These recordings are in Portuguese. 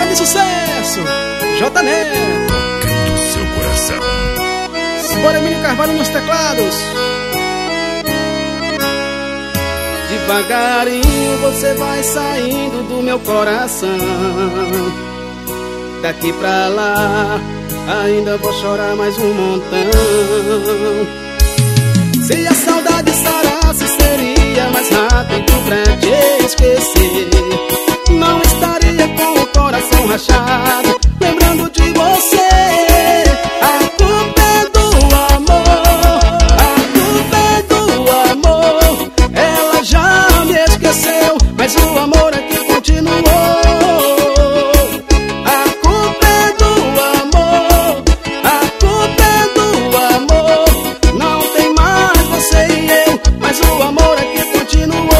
grande sucesso, J Neto. Tocando seu coração. Simbora, Emílio Carvalho nos teclados. Devagarinho você vai saindo do meu coração. Daqui pra lá ainda vou chorar mais um montão. Se a saudade sarasse seria mais rápido pra te esquecer. Não estaria com o coração rachado lembrando de você. A culpa é do amor, a culpa é do amor. Ela já me esqueceu, mas o amor aqui continuou. A culpa é do amor, a culpa é do amor. Não tem mais você e eu, mas o amor aqui continuou.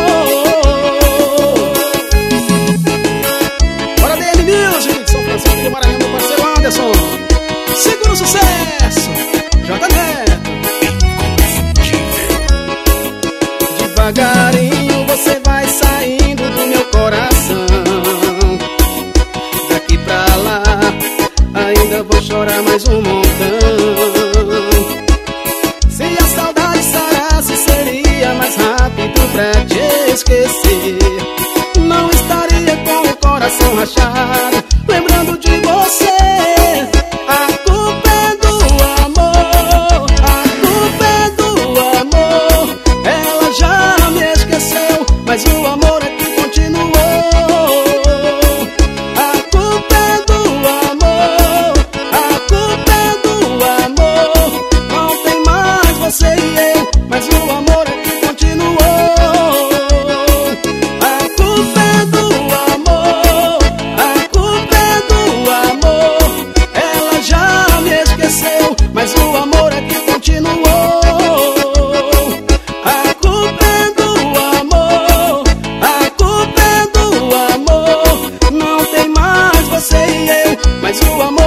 Bora DN Music, São Francisco do Maranhão, meu parceiro Anderson. Segura o sucesso, J Neto. Devagarinho você vai saindo do meu coração. Daqui pra lá ainda vou chorar mais um montão. Se a saudade sarasse seria mais rápido pra te esquecer. Não estaria com o coração rachado lembrando de você. A culpa é do amor, a culpa é do amor. Ela já me esqueceu, mas o amor aqui continuou. A culpa é do amor, a culpa é do amor. Não tem mais você e eu, mas o amor aqui continuou. A culpa é do amor, a culpa é do amor. Ela já me esqueceu, mas o amor aqui continuou. A culpa é do amor, a culpa é do amor. Não tem mais você e eu, mas o amor